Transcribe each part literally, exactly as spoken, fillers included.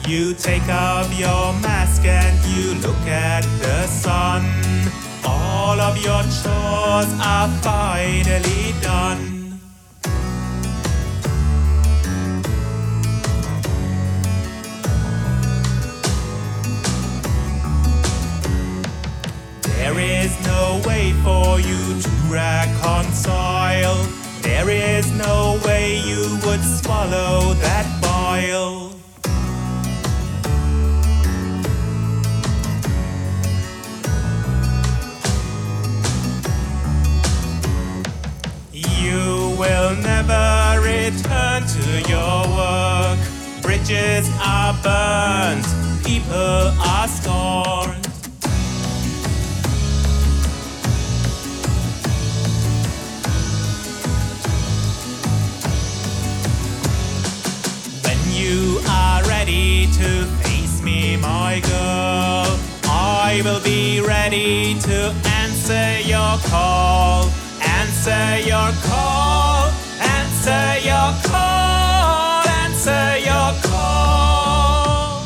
You take off your mask and you look at the sun. All of your chores are finally done. There is no way for you to reconcile. There is no way you would swallow that bile. You will never return to your work. Bridges are burned, people are scorned. You are ready to face me, my girl. I will be ready to answer your call. Answer your call. Answer your call. Answer your call.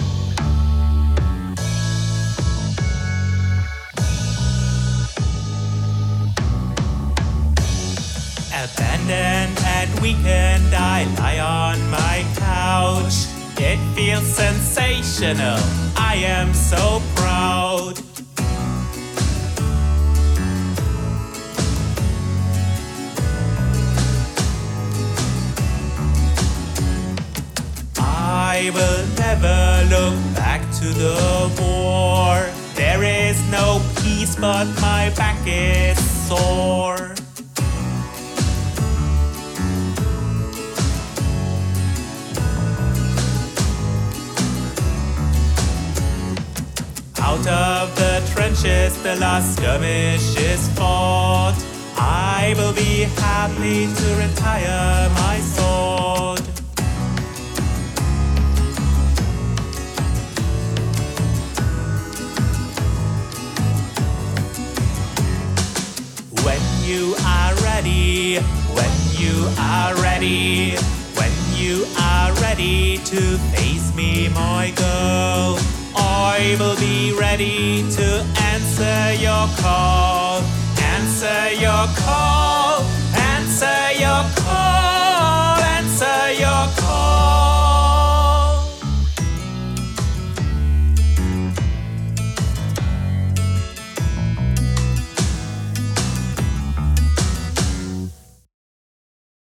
Abandoned and weakened, I lie on my couch. It feels sensational, I am so proud. I will never look back to the war. There is no peace, but my back is sore. Out of the trenches, the last skirmish is fought. I will be happy to retire my sword. When you are ready, when you are ready, when you are ready to face me, my girl, I will be ready to answer your call. Answer your call.